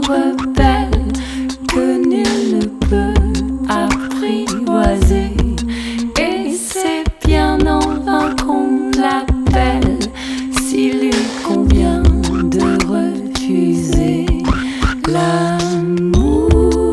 rebelle que nul ne peut apprivoiser. Et c'est bien en vain qu'on l'appelle s'il lui convient de refuser l'amour.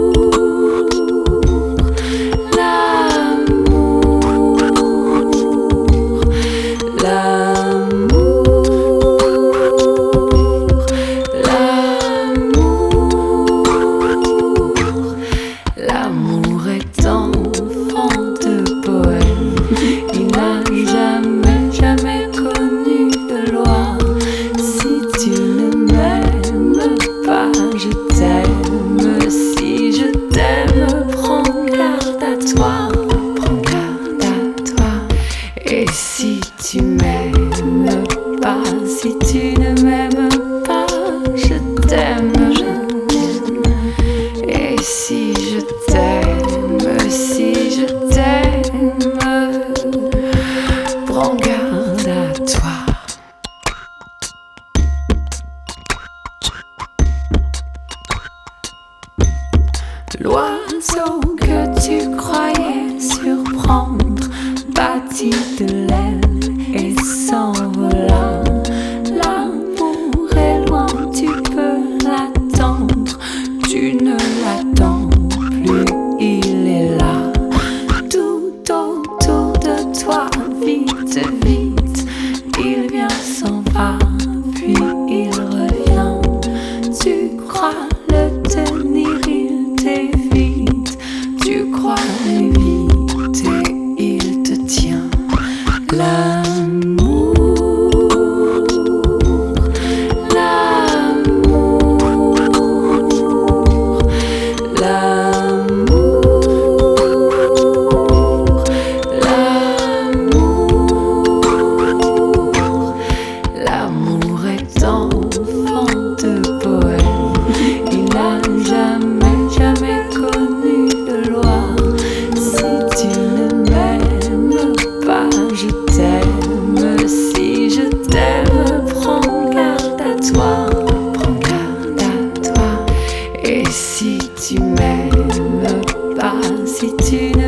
L'amour est enfant de poème, il n'a jamais connu de loi. Si tu ne m'aimes pas, je t'aime. Si je t'aime, prends garde à toi, prends garde à toi. Et si tu m'aimes pas, si tu ne m'aimes pas, je t'aime. Et si je t'aime, prends garde à toi. L'oiseau que tu croyais surprendre battit de l'aile et s'envola. L'amour est loin, tu peux l'attendre, tu ne l'attends plus, il est là. Tout autour de toi, vite, vite, il vient, s'en va, puis il revient. Tu crois le tenir, il t'évite, tu crois l'éviter, il te tient. L'amour, l'amour, l'amour, l'amour. L'amour est enfant de poème, il n'a jamais connu de loi. Si tu ne m'aimes pas, je t'aime. Si je t'aime, prends garde à toi, prends garde à toi. Et si tu m'aimes pas, si tu ne